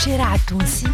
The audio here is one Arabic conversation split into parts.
الشارع التونسي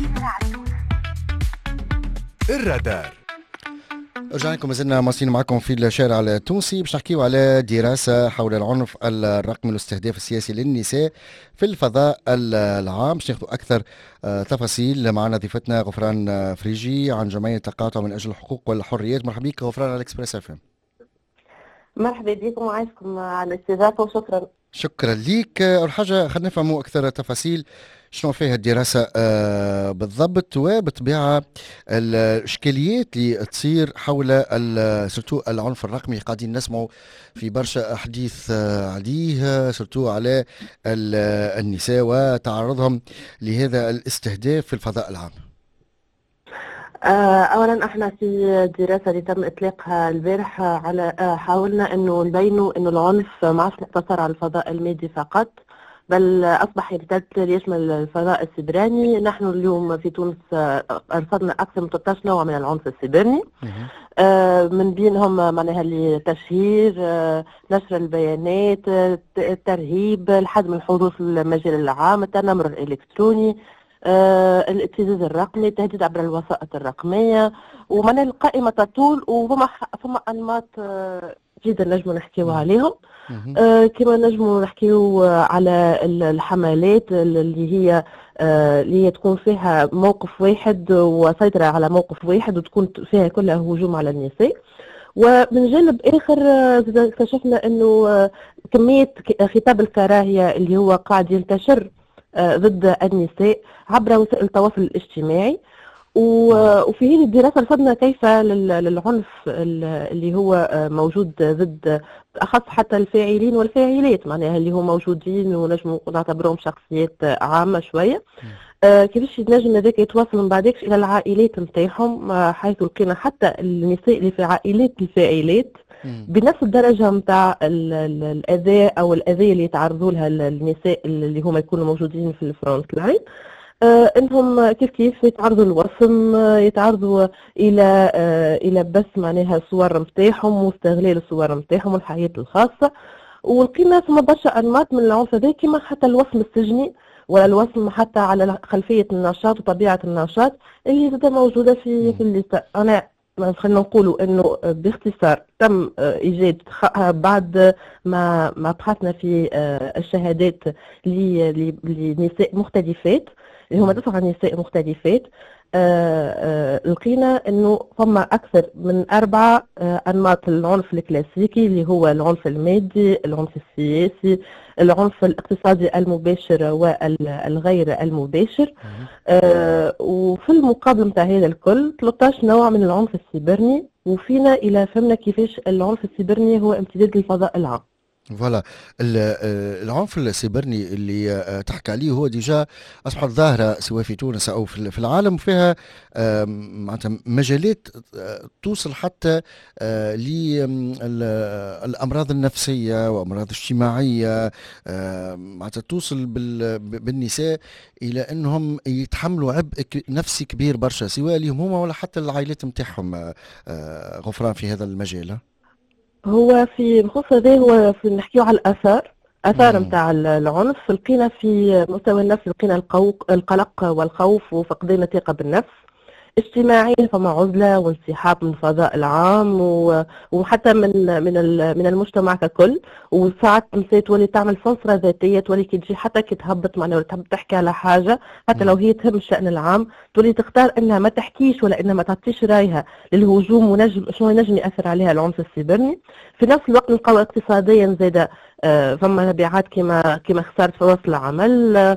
الرادار. رجعنا لكم، مازلنا مواصلين معكم في الشارع التونسي باش نحكيو على دراسة حول العنف الرقمي والاستهداف السياسي للنساء في الفضاء العام. باش ناخذوا أكثر تفاصيل معنا ضيفتنا غفران فريجي عن جمعية تقاطع من أجل الحقوق والحريات. مرحبا بك غفران على الإكسبريس FM. مرحبا بكم وعايشكم على الاستضافة وشكرا. شكرا ليك. أول حاجة خلينا نفهموا أكثر تفاصيل شنو فيها الدراسة بالضبط، وبالطبيعة الإشكاليات اللي تصير حول سورتو العنف الرقمي. قاعدين نسمعوا في برشا أحاديث عليه، سورتو على النساء وتعرضهم لهذا الاستهداف في الفضاء العام. اولا احنا في الدراسه اللي تم اطلاقها البارح على حاولنا انه نبينوا انه العنف ما عادش مقتصر على الفضاء المادي فقط، بل اصبح يمتد ليشمل الفضاء السيبراني. نحن اليوم في تونس ارصدنا اكثر من 13 نوع من العنف السيبراني، من بينهم معناها التشهير، نشر البيانات، الترهيب، الحجم الحضور في المجال العام، التنمر الالكتروني، الابتزاز الرقمي، التهديد عبر الوسائط الرقميه. ومن القائمه تطول، وفما انماط جدا نجموا نحكيو عليهم. كما نجموا نحكيو على الحملات اللي هي تكون فيها موقف واحد وسيطره على موقف واحد، وتكون فيها كلها هجوم على النساء. ومن جانب اخر اكتشفنا انه كميه خطاب الكراهيه اللي هو قاعد ينتشر ضد النساء عبر وسائل التواصل الاجتماعي. وفي هذه الدراسة رصدنا كيف للعنف اللي هو موجود ضد أخص حتى الفاعلين والفاعلات، معناها اللي هم موجودين ونجم نعتبرهم شخصيات عامة شوية، كيفاش ينجم هذاك يتواصل من بعدك إلى العائلات نتاعهم، حيث لقينا حتى النساء اللي في عائلات الفاعلات بنفس الدرجة متاع الأذى أو الأذية اللي يتعرضوا لها النساء اللي هم يكونوا موجودين في الفرونت لاين. انهم كيف يتعرضوا للوصم، يتعرضوا الى بس معناها صور نتاعهم واستغلال الصور نتاعهم والحياة الخاصة. ولقينا ثم برشا انماط من العنف هذا، كما حتى الوصم السجني ولا الوصم حتى على خلفية النشاط وطبيعة النشاط اللي زادة موجودة في الليسته. انا خلينا نقولوا انه باختصار تم ايجاد بعد ما بحثنا في الشهادات لنساء مختلفات اللي هما 9 نساء مختلفات، لقينا انه فما اكثر من 4 انماط العنف الكلاسيكي، اللي هو العنف المادي، العنف السياسي، العنف الاقتصادي المباشر والغير المباشر. وفي المقابل نتاع هذا الكل 13 نوع من العنف السيبرني، وفينا الى فهمنا كيفاش العنف السيبرني هو امتداد للفضاء العام. فوالا العنف السيبرني اللي تحكي عليه هو ديجا أصبحت ظاهرة سواء في تونس أو في العالم، وفيها معناتها مجالات توصل حتى للأمراض النفسية وأمراض اجتماعية، معناتها توصل بالنساء إلى أنهم يتحملوا عبء نفسي كبير برشا، سواء لهم هما ولا حتى العائلات متاعهم. غفران في هذا المجال هو في بخصوص هذا، هو في نحكيو على الاثار نتاع العنف. لقينا في مستوى النفس، لقينا القلق والخوف وفقدان الثقه بالنفس. اجتماعيا فما عزله وانسحاب من الفضاء العام وحتى من المجتمع ككل. وساعات النساء تولي تعمل سنسره ذاتيه، تولي كي تجي حتى كي تهبط معناها ولا تحب تحكي على حاجه حتى لو هي تهم الشان العام، تولي تختار انها ما تحكيش ولا انها ما تعطيش رايها للهجوم ونجم شنو ينجم ياثر عليها العنف السيبرني. في نفس الوقت نلقاو اقتصاديا زاده فما تبعات كما خساره فرص العمل،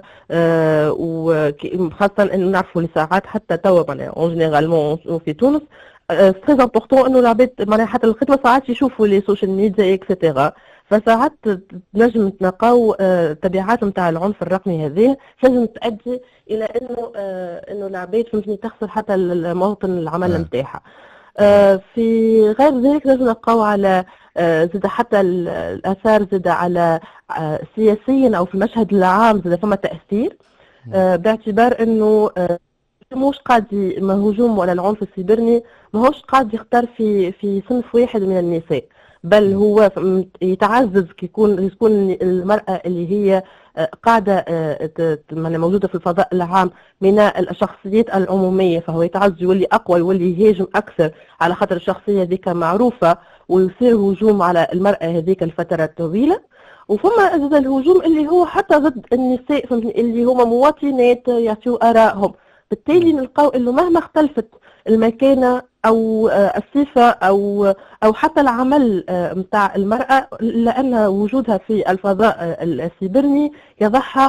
وخاصه انه نعرفوا لساعات حتى توا معناها اون جينيرالمون في تونس تري امبورطون انه العباد معناها حتى الخدمه ساعات يشوفوا لي سوشيال ميديا اكسيتيرا. فساعات نجم نتلقاو تبعات نتاع العنف الرقمي هذه لازم تؤدي الى انه العباد فهمتني تخسر حتى موطن العمل نتاعها. في غير ذلك لازم نلقاو على زاد حتى الاثار زاد على سياسيا او في المشهد العام زاد فما تاثير، باعتبار انه مش قاعد هجوم ولا العنف السيبرني ماهوش قاعد يختار في صنف واحد من النساء، بل هو يتعزز كي يكون المرأة اللي هي قاعدة موجودة في الفضاء العام من الشخصيات العمومية، فهو يتعز يولي أقوى، يولي يهاجم أكثر على خاطر الشخصية ذيك معروفة، ويصير هجوم على المرأة هذيك الفترة الطويلة. وفما زاد الهجوم اللي هو حتى ضد النساء، اللي هما مواطنات يعطيوا آرائهم. بالتالي نلقاو انه مهما اختلفت المكانة او الصفة او حتى العمل متاع المرأة، لان وجودها في الفضاء السيبرني يضعها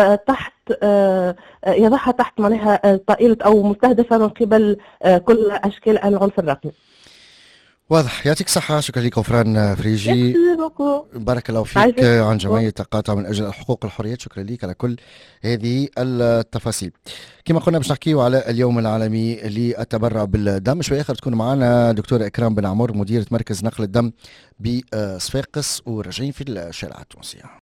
تحت معناها طائلة او مستهدفة من قبل كل اشكال العنف الرقمي. واضح. يعطيك صحة. شكرا لك غفران فريجي. بارك الله فيك عن جمعية تقاطع من أجل الحقوق والحريات. شكرا لك على كل هذه التفاصيل. كما قلنا باش نحكيو على اليوم العالمي للتبرع بالدم. شوية آخر تكون معنا دكتورة إكرام بن عمر، مديرة مركز نقل الدم بصفاقس، وراجعين في الشارع التونسي.